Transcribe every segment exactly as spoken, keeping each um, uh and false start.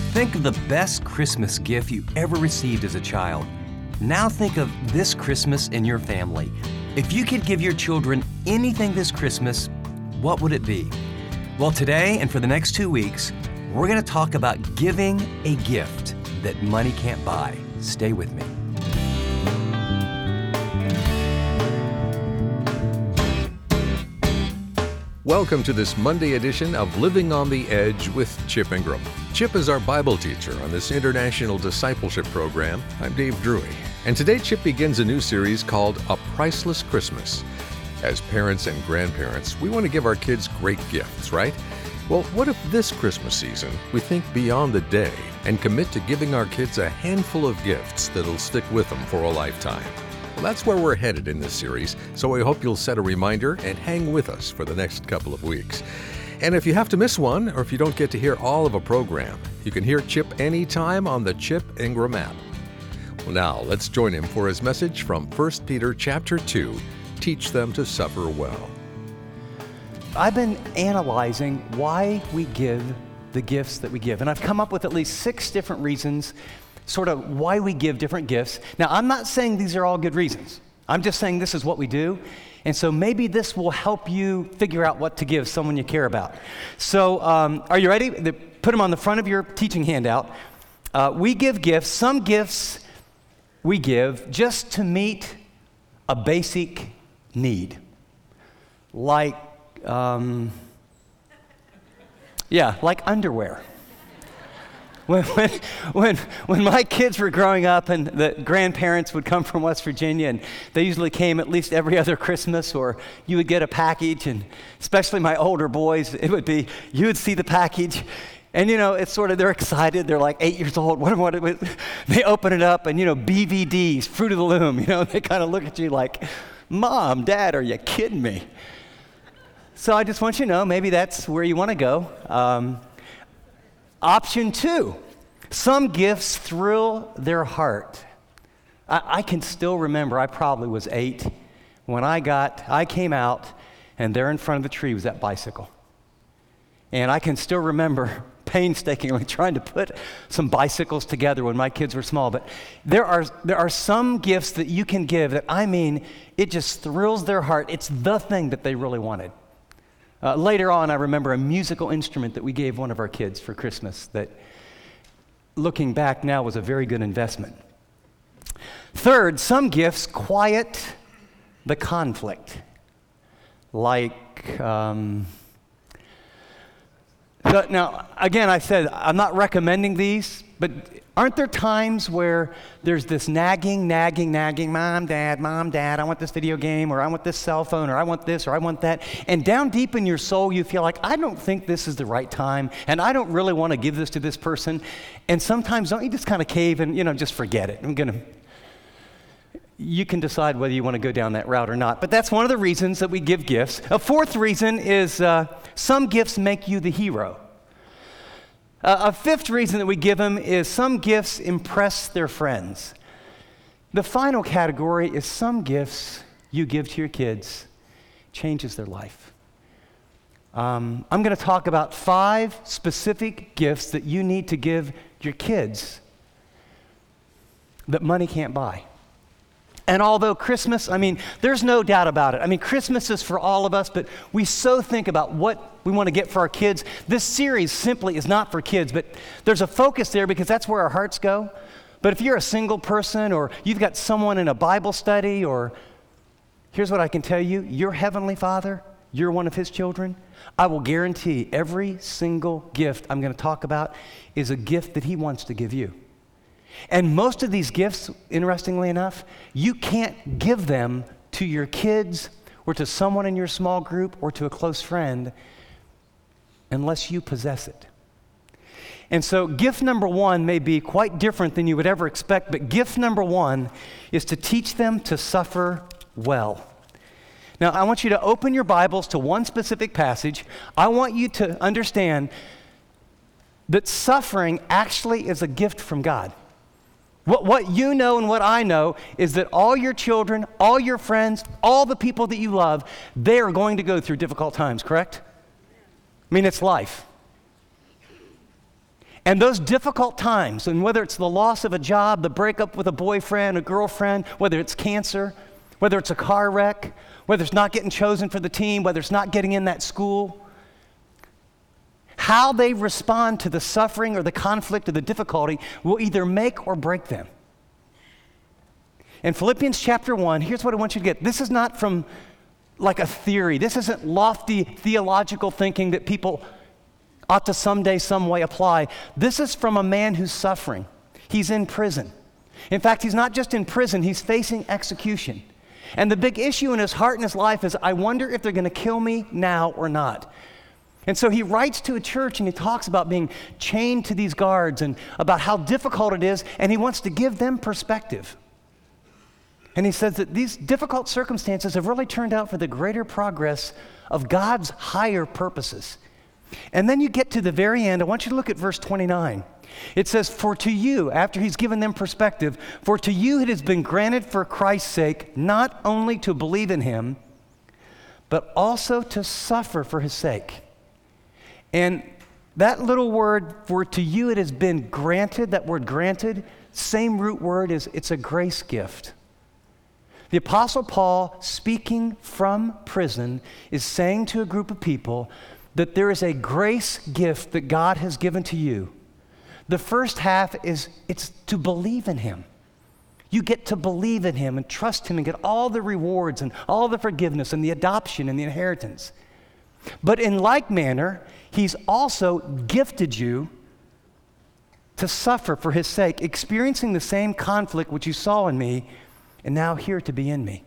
Think of the best Christmas gift you ever received as a child. Now think of this Christmas in your family. If you could give your children anything this Christmas, what would it be? Well, today and for the next two weeks, we're going to talk about giving a gift that money can't buy. Stay with me. Welcome to this Monday edition of Living on the Edge with Chip Ingram. Chip is our Bible teacher on this international discipleship program. I'm Dave Drury, and today Chip begins a new series called A Priceless Christmas. As parents and grandparents, we want to give our kids great gifts, right? Well, what if this Christmas season we think beyond the day and commit to giving our kids a handful of gifts that'll stick with them for a lifetime? Well, that's where we're headed in this series, so I hope you'll set a reminder and hang with us for the next couple of weeks. And if you have to miss one, or if you don't get to hear all of a program, you can hear Chip anytime on the Chip Ingram app. Well, now, let's join him for his message from First Peter chapter two, Teach Them to Suffer Well. I've been analyzing why we give the gifts that we give, and I've come up with at least six different reasons sort of why we give different gifts. Now, I'm not saying these are all good reasons. I'm just saying this is what we do. And so maybe this will help you figure out what to give someone you care about. So um, are you ready? The, put them on the front of your teaching handout. Uh, we give gifts. Some gifts we give just to meet a basic need. Like, um, yeah, like underwear. When, when, when, when my kids were growing up and the grandparents would come from West Virginia, and they usually came at least every other Christmas, or you would get a package, and especially my older boys, it would be, you would see the package, and you know, it's sort of, they're excited, they're like eight years old, what, what, what, they open it up, and you know, B V Ds, Fruit of the Loom, you know, they kind of look at you like, Mom, Dad, are you kidding me? So I just want you to know, maybe that's where you want to go. Um, Option two, some gifts thrill their heart. I, I can still remember, I probably was eight, when I got, I came out, and there in front of the tree was that bicycle. And I can still remember painstakingly trying to put some bicycles together when my kids were small. But there are, there are some gifts that you can give that, I mean, it just thrills their heart. It's the thing that they really wanted. Uh, later on, I remember a musical instrument that we gave one of our kids for Christmas that, looking back now, was a very good investment. Third, some gifts quiet the conflict. Like, um, so now, again, I said, I'm not recommending these, but aren't there times where there's this nagging, nagging, nagging, Mom, Dad, Mom, Dad, I want this video game, or I want this cell phone, or I want this, or I want that. And down deep in your soul, you feel like, I don't think this is the right time, and I don't really want to give this to this person. And sometimes, don't you just kind of cave and, you know, just forget it. I'm going to, you can decide whether you want to go down that route or not. But that's one of the reasons that we give gifts. A fourth reason is uh, some gifts make you the hero. Uh, a fifth reason that we give them is some gifts impress their friends. The final category is some gifts you give to your kids changes their life. Um, I'm going to talk about five specific gifts that you need to give your kids that money can't buy. And although Christmas, I mean, there's no doubt about it. I mean, Christmas is for all of us, but we so think about what we want to get for our kids. This series simply is not for kids, but there's a focus there because that's where our hearts go. But if you're a single person, or you've got someone in a Bible study, or here's what I can tell you, your Heavenly Father, you're one of His children, I will guarantee every single gift I'm going to talk about is a gift that He wants to give you. And most of these gifts, interestingly enough, you can't give them to your kids or to someone in your small group or to a close friend unless you possess it. And so gift number one may be quite different than you would ever expect, but gift number one is to teach them to suffer well. Now, I want you to open your Bibles to one specific passage. I want you to understand that suffering actually is a gift from God. What, what you know and what I know is that all your children, all your friends, all the people that you love, they are going to go through difficult times, correct? I mean, it's life. And those difficult times, and whether it's the loss of a job, the breakup with a boyfriend, a girlfriend, whether it's cancer, whether it's a car wreck, whether it's not getting chosen for the team, whether it's not getting in that school, how they respond to the suffering or the conflict or the difficulty will either make or break them. In Philippians chapter one, here's what I want you to get. This is not from like a theory. This isn't lofty theological thinking that people ought to someday, some way apply. This is from a man who's suffering. He's in prison. In fact, he's not just in prison, he's facing execution. And the big issue in his heart and his life is, I wonder if they're going to kill me now or not. And so he writes to a church and he talks about being chained to these guards and about how difficult it is, and he wants to give them perspective. And he says that these difficult circumstances have really turned out for the greater progress of God's higher purposes. And then you get to the very end. I want you to look at verse twenty-nine. It says, for to you, after he's given them perspective, for to you it has been granted for Christ's sake, not only to believe in him, but also to suffer for his sake. And that little word, for to you it has been granted, that word granted, same root word is, it's a grace gift. The Apostle Paul, speaking from prison, is saying to a group of people that there is a grace gift that God has given to you. The first half is, it's to believe in him. You get to believe in him and trust him and get all the rewards and all the forgiveness and the adoption and the inheritance. But in like manner, he's also gifted you to suffer for his sake, experiencing the same conflict which you saw in me and now here to be in me.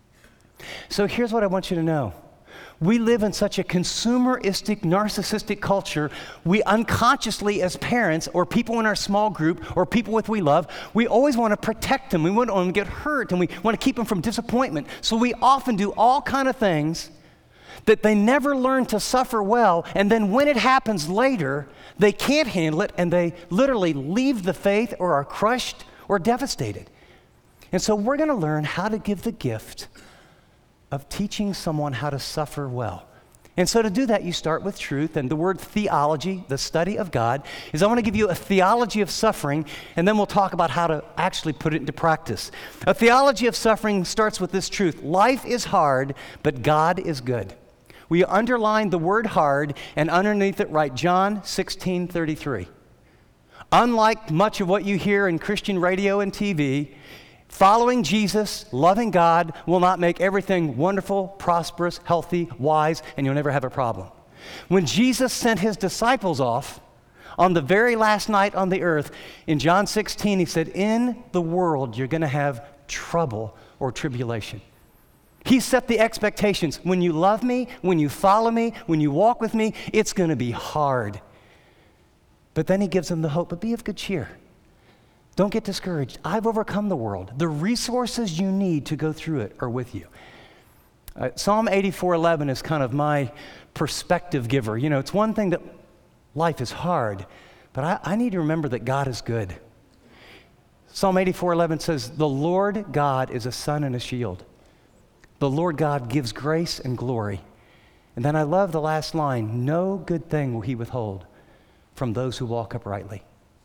So here's what I want you to know. We live in such a consumeristic, narcissistic culture. We unconsciously, as parents or people in our small group or people with we love, we always want to protect them. We want them to get hurt and we want to keep them from disappointment. So we often do all kind of things that they never learn to suffer well, and then when it happens later, they can't handle it and they literally leave the faith or are crushed or devastated. And so we're going to learn how to give the gift of teaching someone how to suffer well. And so to do that, you start with truth, and the word theology, the study of God, is I want to give you a theology of suffering, and then we'll talk about how to actually put it into practice. A theology of suffering starts with this truth. Life is hard, but God is good. We underline the word hard, and underneath it write John sixteen thirty-three. Unlike much of what you hear in Christian radio and T V, following Jesus, loving God, will not make everything wonderful, prosperous, healthy, wise, and you'll never have a problem. When Jesus sent his disciples off on the very last night on the earth, in John sixteen, he said, in the world you're going to have trouble or tribulation. He set the expectations. When you love me, when you follow me, when you walk with me, it's going to be hard. But then he gives them the hope, but be of good cheer. Don't get discouraged. I've overcome the world. The resources you need to go through it are with you. Uh, Psalm eighty-four eleven is kind of my perspective giver. You know, it's one thing that life is hard, but I, I need to remember that God is good. Psalm eighty-four eleven says, the Lord God is a sun and a shield. The Lord God gives grace and glory. And then I love the last line, no good thing will he withhold from those who walk uprightly.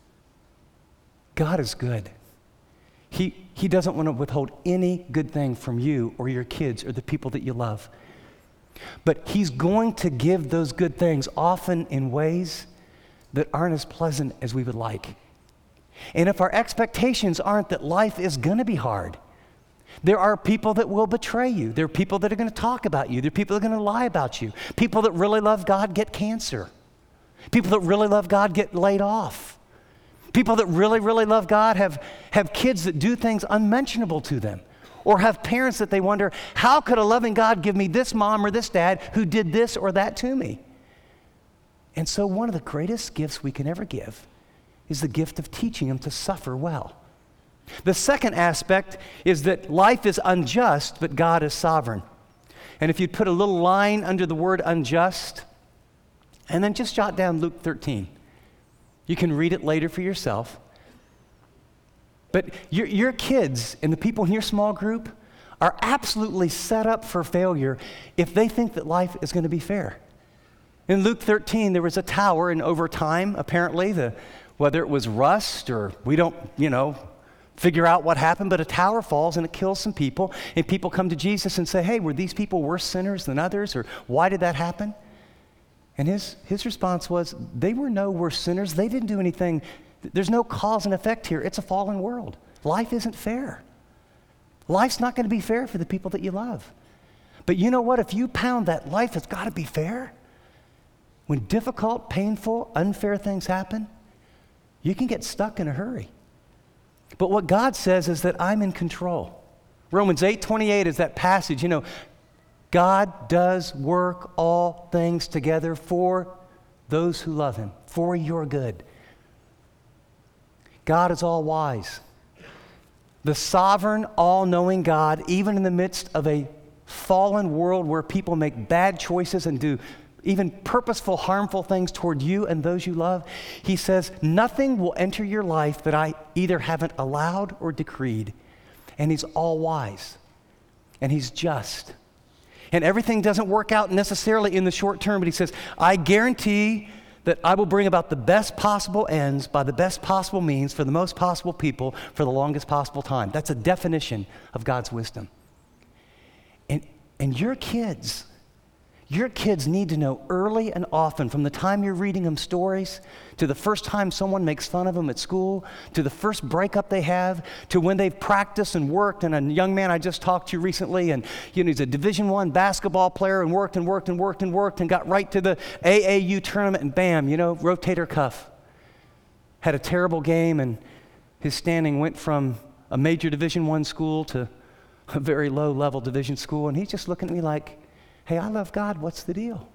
God is good. He, he doesn't want to withhold any good thing from you or your kids or the people that you love. But he's going to give those good things often in ways that aren't as pleasant as we would like. And if our expectations aren't that life is going to be hard, there are people that will betray you. There are people that are going to talk about you. There are people that are going to lie about you. People that really love God get cancer. People that really love God get laid off. People that really, really love God have, have kids that do things unmentionable to them, or have parents that they wonder, how could a loving God give me this mom or this dad who did this or that to me? And so one of the greatest gifts we can ever give is the gift of teaching them to suffer well. The second aspect is that life is unjust, but God is sovereign. And if you'd put a little line under the word unjust, and then just jot down Luke thirteen. You can read it later for yourself. But your, your kids and the people in your small group are absolutely set up for failure if they think that life is going to be fair. In Luke thirteen, there was a tower, and over time, apparently, the, whether it was rust or we don't, you know, figure out what happened, but a tower falls and it kills some people, and people come to Jesus and say, hey, were these people worse sinners than others, or why did that happen? And his, his response was, they were no worse sinners. They didn't do anything. There's no cause and effect here. It's a fallen world. Life isn't fair. Life's not going to be fair for the people that you love. But you know what? If you pound that life has got to be fair, when difficult, painful, unfair things happen, you can get stuck in a hurry. But what God says is that I'm in control. Romans eight twenty-eight is that passage, you know, God does work all things together for those who love him, for your good. God is all wise. The sovereign, all-knowing God, even in the midst of a fallen world where people make bad choices and do even purposeful, harmful things toward you and those you love, he says, nothing will enter your life that I either haven't allowed or decreed. And he's all wise. And he's just. And everything doesn't work out necessarily in the short term, but he says, I guarantee that I will bring about the best possible ends by the best possible means for the most possible people for the longest possible time. That's a definition of God's wisdom. And, and your kids, Your kids need to know early and often, from the time you're reading them stories, to the first time someone makes fun of them at school, to the first breakup they have, to when they've practiced and worked. And a young man I just talked to recently, and you know, he's a Division One basketball player and worked and worked and worked and worked and got right to the A A U tournament, and bam, you know, rotator cuff. Had a terrible game, and his standing went from a major Division One school to a very low-level division school, and he's just looking at me like, hey, I love God, what's the deal?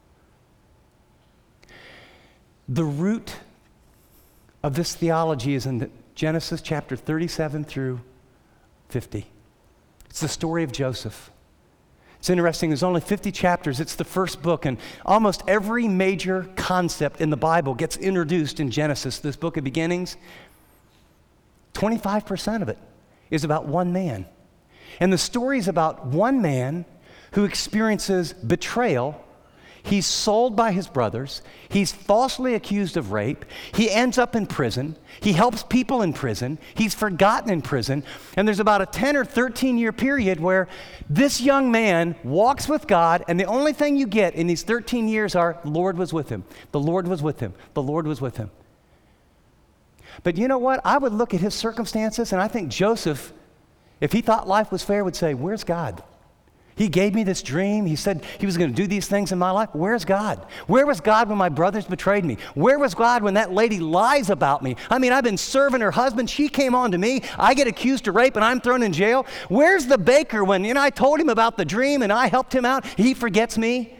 The root of this theology is in Genesis chapter thirty-seven through fifty. It's the story of Joseph. It's interesting, there's only fifty chapters. It's the first book, and almost every major concept in the Bible gets introduced in Genesis, this book of beginnings. twenty-five percent of it is about one man. And the story is about one man who experiences betrayal. He's sold by his brothers. He's falsely accused of rape. He ends up in prison. He helps people in prison. He's forgotten in prison. And there's about a ten or thirteen year period where this young man walks with God, and the only thing you get in these thirteen years are, the Lord was with him. The Lord was with him. The Lord was with him. But you know what? I would look at his circumstances, and I think Joseph, if he thought life was fair, would say, where's God? He gave me this dream. He said he was going to do these things in my life. Where's God? Where was God when my brothers betrayed me? Where was God when that lady lies about me? I mean, I've been serving her husband. She came on to me. I get accused of rape and I'm thrown in jail. Where's the baker when, you know, I told him about the dream and I helped him out? He forgets me.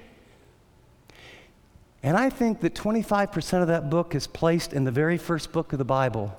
And I think that twenty-five percent of that book is placed in the very first book of the Bible.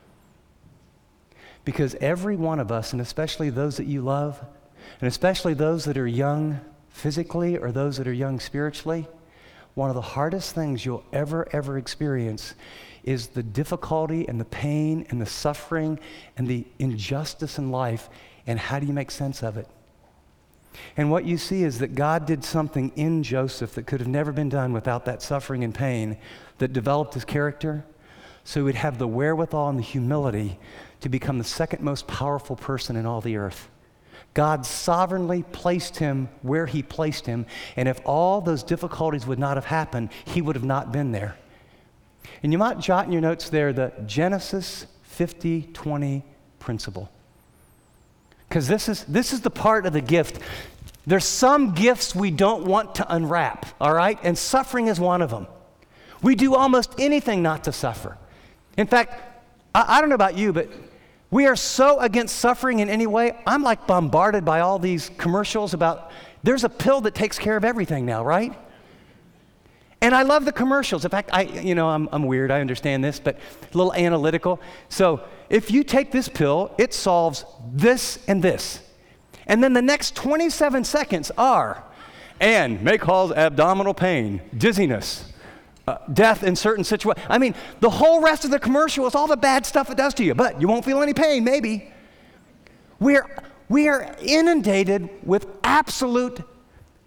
Because every one of us, and especially those that you love, and especially those that are young physically or those that are young spiritually, one of the hardest things you'll ever, ever experience is the difficulty and the pain and the suffering and the injustice in life, and how do you make sense of it? And what you see is that God did something in Joseph that could have never been done without that suffering and pain, that developed his character so he would have the wherewithal and the humility to become the second most powerful person in all the earth. God sovereignly placed him where he placed him, and if all those difficulties would not have happened, he would have not been there. And you might jot in your notes there the Genesis fifty twenty principle. Because this is, this is the part of the gift. There's some gifts we don't want to unwrap, all right? And suffering is one of them. We do almost anything not to suffer. In fact, I, I don't know about you, but we are so against suffering in any way. I'm like bombarded by all these commercials about, there's a pill that takes care of everything now, right? And I love the commercials. In fact, I, you know, I'm, I'm weird, I understand this, but a little analytical. So if you take this pill, it solves this and this. And then the next twenty-seven seconds are, and may cause abdominal pain, dizziness, Uh, death in certain situations. I mean, the whole rest of the commercial is all the bad stuff it does to you, but you won't feel any pain, maybe. We're, we are inundated with absolute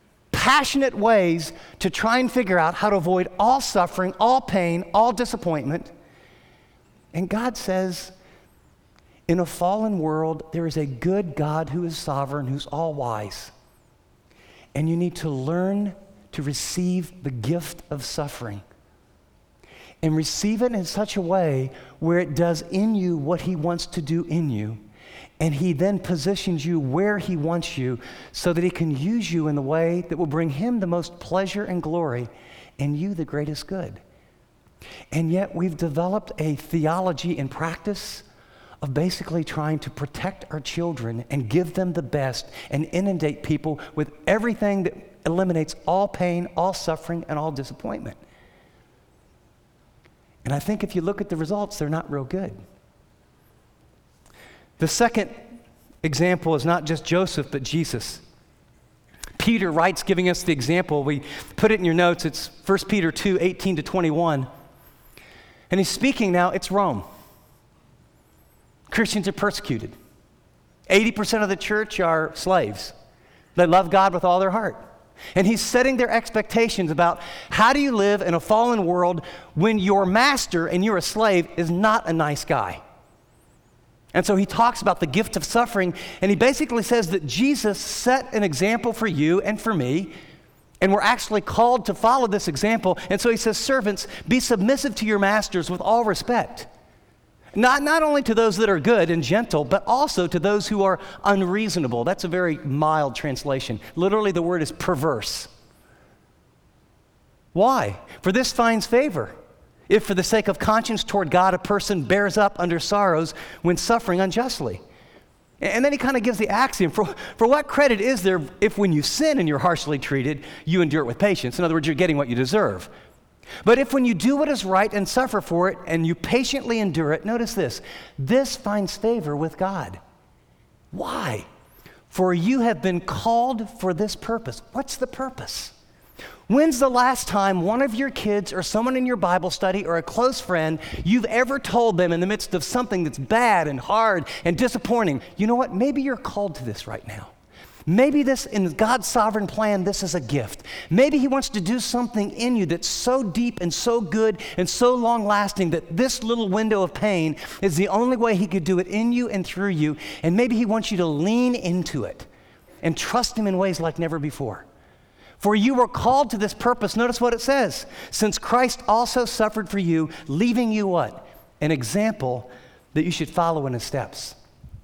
passionate ways to try and figure out how to avoid all suffering, all pain, all disappointment. And God says, in a fallen world, there is a good God who is sovereign, who's all wise. And you need to learn to receive the gift of suffering. And receive it in such a way where it does in you what he wants to do in you. And he then positions you where he wants you so that he can use you in the way that will bring him the most pleasure and glory and you the greatest good. And yet we've developed a theology and practice of basically trying to protect our children and give them the best and inundate people with everything that eliminates all pain, all suffering, and all disappointment. And I think if you look at the results, they're not real good. The second example is not just Joseph, but Jesus. Peter writes, giving us the example. We put it in your notes. It's First Peter two, eighteen to twenty-one. And he's speaking now, it's Rome. Christians are persecuted. eighty percent of the church are slaves. They love God with all their heart. And he's setting their expectations about how do you live in a fallen world when your master, and you're a slave, is not a nice guy. And so he talks about the gift of suffering, and he basically says that Jesus set an example for you and for me, and we're actually called to follow this example. And so he says, servants, be submissive to your masters with all respect. Not, not only to those that are good and gentle, but also to those who are unreasonable. That's a very mild translation. Literally, the word is perverse. Why? For this finds favor, if for the sake of conscience toward God, a person bears up under sorrows when suffering unjustly. And then he kind of gives the axiom, for, for what credit is there if when you sin and you're harshly treated, you endure it with patience? In other words, you're getting what you deserve. But if when you do what is right and suffer for it, and you patiently endure it, notice this, this finds favor with God. Why? For you have been called for this purpose. What's the purpose? When's the last time one of your kids or someone in your Bible study or a close friend, you've ever told them in the midst of something that's bad and hard and disappointing, you know what, maybe you're called to this right now. Maybe this, in God's sovereign plan, this is a gift. Maybe he wants to do something in you that's so deep and so good and so long-lasting that this little window of pain is the only way he could do it in you and through you. And maybe he wants you to lean into it and trust him in ways like never before. For you were called to this purpose. Notice what it says. Since Christ also suffered for you, leaving you what? An example that you should follow in his steps.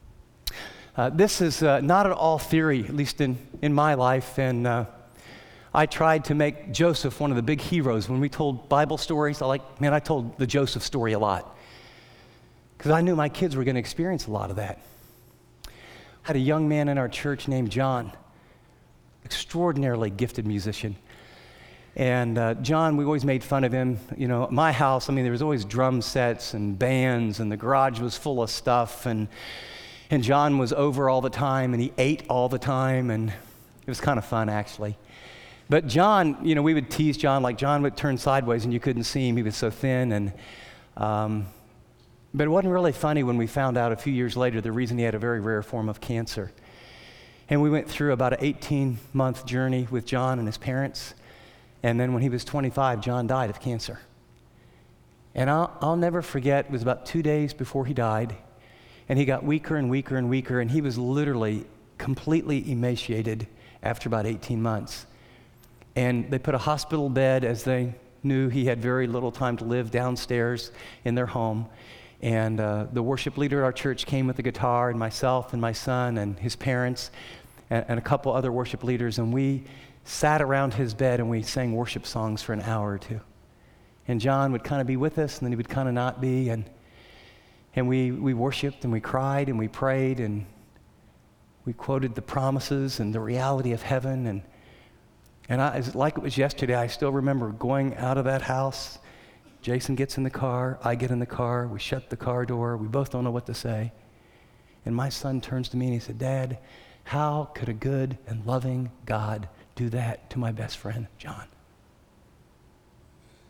Uh, this is uh, not at all theory, at least in, in my life, and uh, I tried to make Joseph one of the big heroes. When we told Bible stories, I like, man, I told the Joseph story a lot because I knew my kids were going to experience a lot of that. I had a young man in our church named John, extraordinarily gifted musician. And uh, John, we always made fun of him. You know, at my house, I mean, there was always drum sets and bands, and the garage was full of stuff, and And John was over all the time, and he ate all the time, and it was kind of fun, actually. But John, you know, we would tease John, like John would turn sideways, and you couldn't see him. He was so thin, and um, but it wasn't really funny when we found out a few years later the reason he had a very rare form of cancer. And we went through about an eighteen-month journey with John and his parents, and then when he was twenty-five, John died of cancer. And I'll, I'll never forget, it was about two days before he died, and he got weaker and weaker and weaker, and he was literally completely emaciated after about eighteen months. And they put a hospital bed, as they knew he had very little time to live, downstairs in their home. And uh, the worship leader at our church came with the guitar, and myself and my son and his parents and, and a couple other worship leaders, and we sat around his bed and we sang worship songs for an hour or two. And John would kind of be with us, and then he would kind of not be, and And we, we worshiped, and we cried, and we prayed, and we quoted the promises and the reality of heaven. And, and I, it's like it was yesterday, I still remember going out of that house. Jason gets in the car, I get in the car, we shut the car door, we both don't know what to say. And my son turns to me and he said, Dad, how could a good and loving God do that to my best friend, John?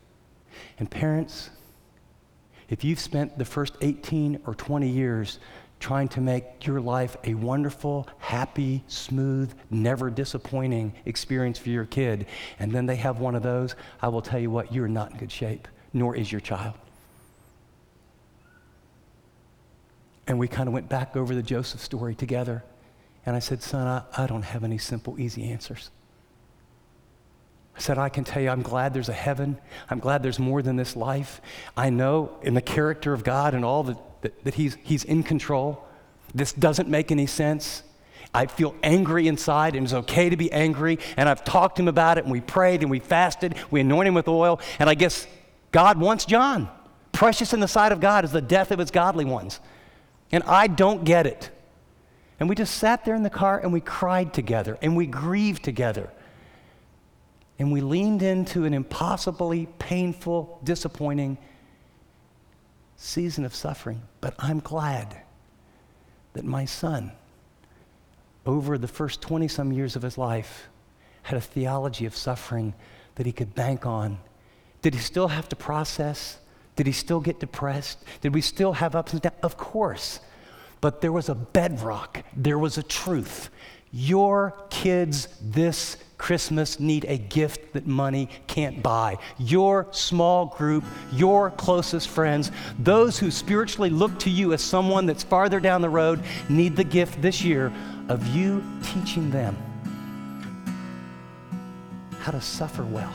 And parents, if you've spent the first eighteen or twenty years trying to make your life a wonderful, happy, smooth, never disappointing experience for your kid, and then they have one of those, I will tell you what, you're not in good shape, nor is your child. And we kind of went back over the Joseph story together, and I said, son, I, I don't have any simple, easy answers. I said, I can tell you, I'm glad there's a heaven. I'm glad there's more than this life. I know in the character of God and all that, that, that he's, he's in control. This doesn't make any sense. I feel angry inside, and it's okay to be angry. And I've talked to him about it, and we prayed, and we fasted. We anointed him with oil. And I guess God wants John. Precious in the sight of God is the death of his godly ones. And I don't get it. And we just sat there in the car, and we cried together, and we grieved together. And we leaned into an impossibly painful, disappointing season of suffering. But I'm glad that my son, over the first twenty-some years of his life, had a theology of suffering that he could bank on. Did he still have to process? Did he still get depressed? Did we still have ups and downs? Of course. But there was a bedrock. There was a truth. Your kids this Christmas need a gift that money can't buy. Your small group, your closest friends, those who spiritually look to you as someone that's farther down the road, need the gift this year of you teaching them how to suffer well.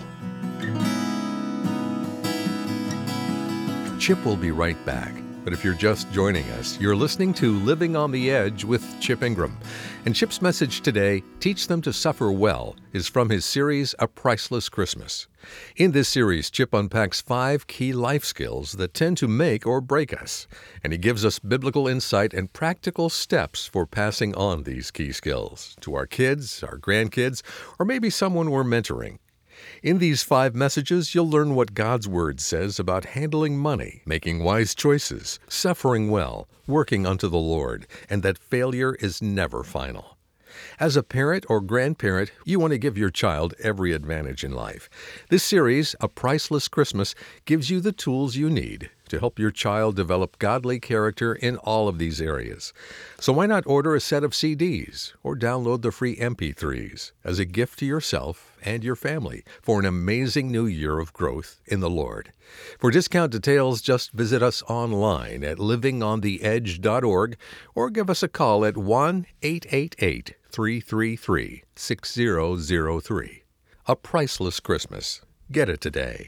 Chip will be right back. But if you're just joining us, you're listening to Living on the Edge with Chip Ingram. And Chip's message today, Teach Them to Suffer Well, is from his series, A Priceless Christmas. In this series, Chip unpacks five key life skills that tend to make or break us. And he gives us biblical insight and practical steps for passing on these key skills to our kids, our grandkids, or maybe someone we're mentoring. In these five messages, you'll learn what God's Word says about handling money, making wise choices, suffering well, working unto the Lord, and that failure is never final. As a parent or grandparent, you want to give your child every advantage in life. This series, A Priceless Christmas, gives you the tools you need to help your child develop godly character in all of these areas. So why not order a set of C Ds or download the free M P threes as a gift to yourself and your family for an amazing new year of growth in the Lord. For discount details, just visit us online at living on the edge dot org or give us a call at one eight eight eight, three three three, six zero zero three. A Priceless Christmas. Get it today.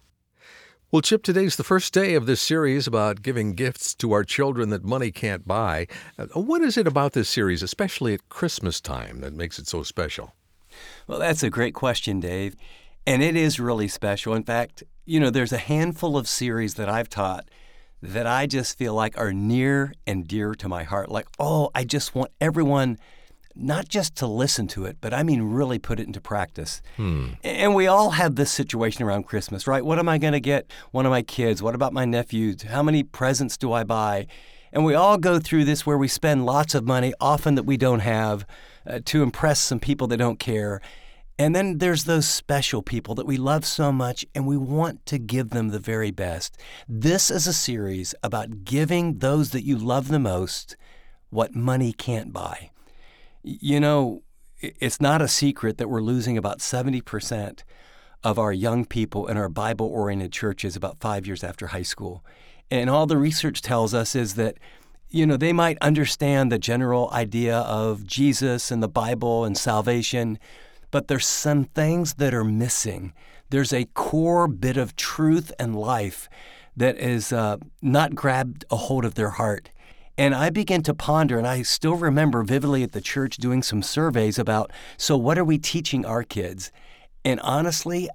Well, Chip, today's the first day of this series about giving gifts to our children that money can't buy. What is it about this series, especially at Christmas time, that makes it so special? Well, that's a great question, Dave. And it is really special. In fact, you know, there's a handful of series that I've taught that I just feel like are near and dear to my heart. Like, oh, I just want everyone not just to listen to it, but I mean really put it into practice. Hmm. And we all have this situation around Christmas, right? What am I going to get one of my kids? What about my nephews? How many presents do I buy? And we all go through this where we spend lots of money, often that we don't have, uh, to impress some people that don't care. And then there's those special people that we love so much, and we want to give them the very best. This is a series about giving those that you love the most what money can't buy. You know, it's not a secret that we're losing about seventy percent of our young people in our Bible-oriented churches about five years after high school. And all the research tells us is that, you know, they might understand the general idea of Jesus and the Bible and salvation, but there's some things that are missing. There's a core bit of truth and life that is uh, not grabbed a hold of their heart. And I began to ponder, and I still remember vividly at the church doing some surveys about, so what are we teaching our kids? And honestly,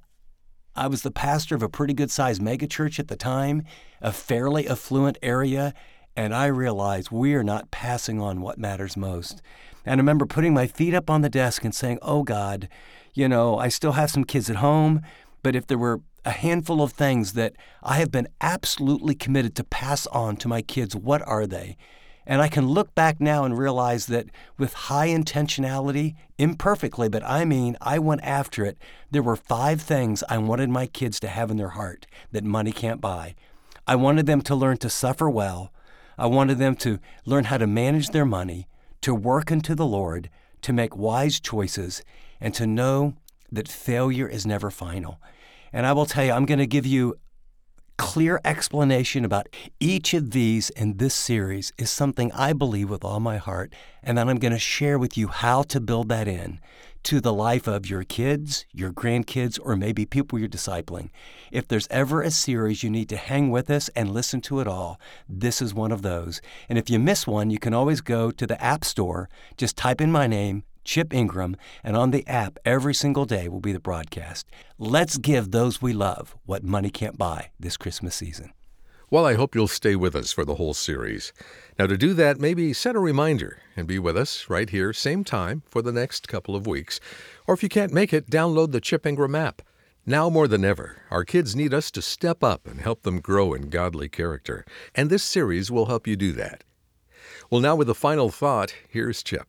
I was the pastor of a pretty good-sized megachurch at the time, a fairly affluent area, and I realized we are not passing on what matters most. And I remember putting my feet up on the desk and saying, oh God, you know, I still have some kids at home, but if there were a handful of things that I have been absolutely committed to pass on to my kids, what are they? And I can look back now and realize that with high intentionality, imperfectly, but I mean, I went after it. There were five things I wanted my kids to have in their heart that money can't buy. I wanted them to learn to suffer well. I wanted them to learn how to manage their money, to work unto the Lord, to make wise choices, and to know that failure is never final. And I will tell you, I'm going to give you clear explanation about each of these in this series is something I believe with all my heart, and then I'm going to share with you how to build that in to the life of your kids, your grandkids, or maybe people you're discipling. If there's ever a series you need to hang with us and listen to it all, this is one of those. And if you miss one, you can always go to the App Store, just type in my name, Chip Ingram, and on the app every single day will be the broadcast. Let's give those we love what money can't buy this Christmas season. Well, I hope you'll stay with us for the whole series. Now, to do that, maybe set a reminder and be with us right here, same time, for the next couple of weeks. Or if you can't make it, download the Chip Ingram app. Now more than ever, our kids need us to step up and help them grow in godly character. And this series will help you do that. Well, now with the final thought, here's Chip.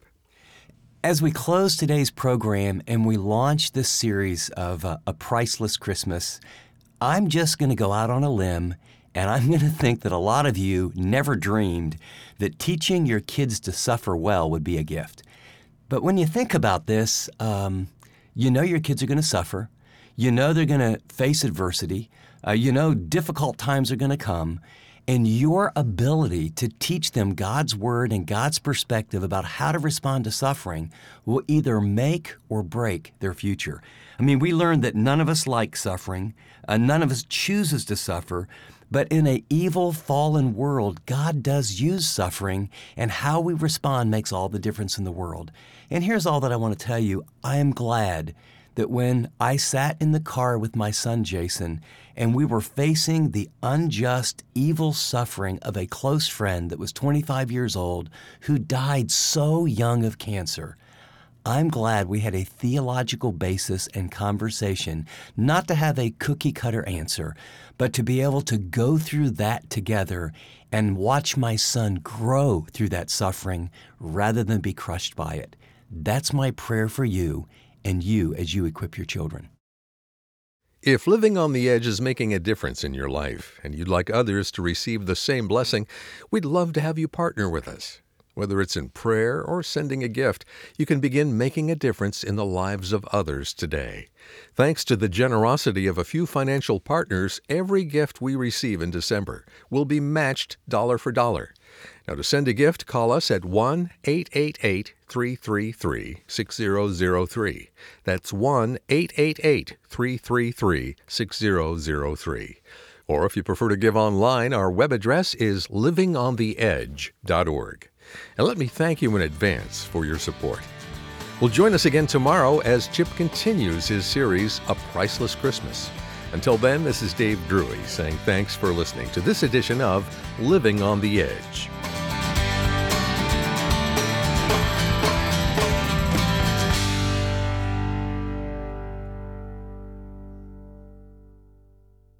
As we close today's program and we launch this series of uh, A Priceless Christmas, I'm just going to go out on a limb, and I'm going to think that a lot of you never dreamed that teaching your kids to suffer well would be a gift. But when you think about this, um, you know your kids are going to suffer. You know they're going to face adversity. Uh, you know difficult times are going to come. And your ability to teach them God's Word and God's perspective about how to respond to suffering will either make or break their future. I mean, we learned that none of us like suffering. Uh, none of us chooses to suffer. But in an evil, fallen world, God does use suffering, and how we respond makes all the difference in the world. And here's all that I want to tell you. I am glad that when I sat in the car with my son, Jason, and we were facing the unjust, evil suffering of a close friend that was twenty-five years old who died so young of cancer, I'm glad we had a theological basis and conversation, not to have a cookie-cutter answer, but to be able to go through that together and watch my son grow through that suffering rather than be crushed by it. That's my prayer for you and you as you equip your children. If living on the edge is making a difference in your life and you'd like others to receive the same blessing, we'd love to have you partner with us. Whether it's in prayer or sending a gift, you can begin making a difference in the lives of others today. Thanks to the generosity of a few financial partners, every gift we receive in December will be matched dollar for dollar. Now, to send a gift, call us at one eight eight eight, three three three, six zero zero three. That's one eight eight eight, three three three, six zero zero three. Or if you prefer to give online, our web address is living on the edge dot org. And let me thank you in advance for your support. Well, join us again tomorrow as Chip continues his series, A Priceless Christmas. Until then, this is Dave Drury saying thanks for listening to this edition of Living on the Edge.